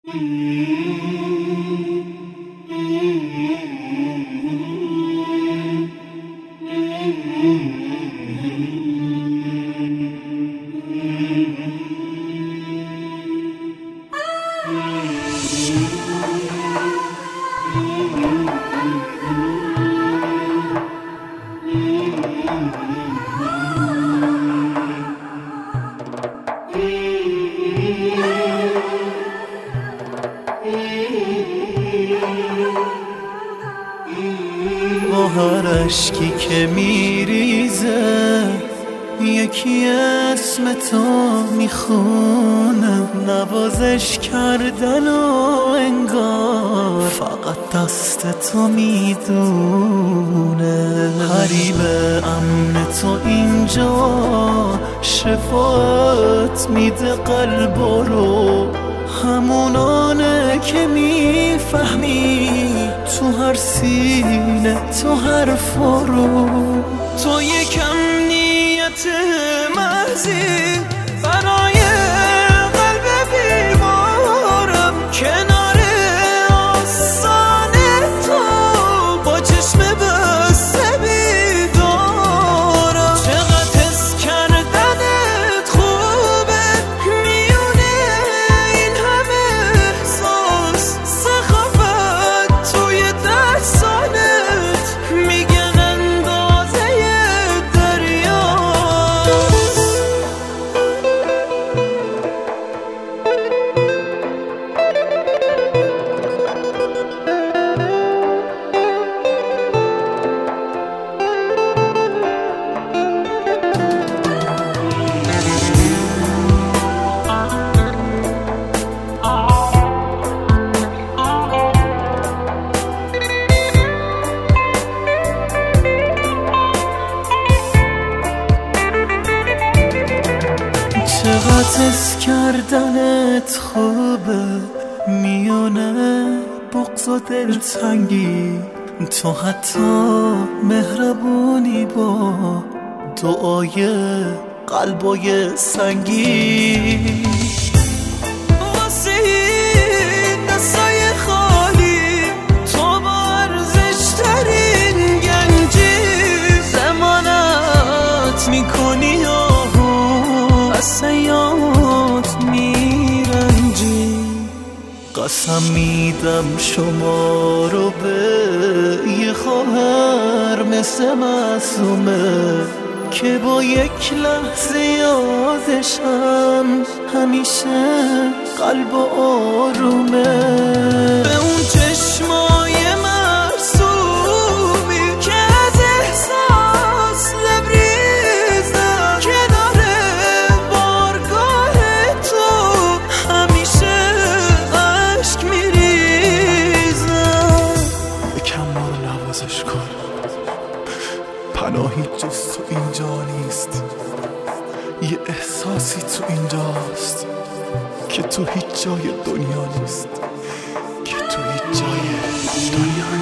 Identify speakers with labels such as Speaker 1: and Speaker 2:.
Speaker 1: با هر اشکی که میریزه یکی اسم تو میخونه، نوازش کردن و انگار فقط دست تو میدونه. حریم امن تو اینجا شفاعت میده قلب رو، همونانه که میفهمی تو هر سینه تو هر فرو. تو یکم نیت محضی برای قلب بیمارم، کنار آستان تو با چشم بسته بیدارم. چقدر حس کردنت خوبه میونه این همه احساس، سخافت توی دستانت میگن اندازه دریاست. چقدر حس کردنت خوبه میونه بغض و دلتنگی، تو حتی مهربونی با دعای قلبای سنگی. واسه این دستای خالی تو با ارزش‌ترین گنجی، ضمانت میکنی سیات میرنجی. قسم میدم شما رو به یه خواهر مثل معصومه که با یک لحظه یادشم همیشه قلب و آرومه. به اون چشمای معصومی که از احساس لبریزن،
Speaker 2: پناهی جز تو اینجا نیست، یه احساسی تو اینجاست که تو هیچ جای دنیا نیست، که تو هیچ جای دنیا نیست.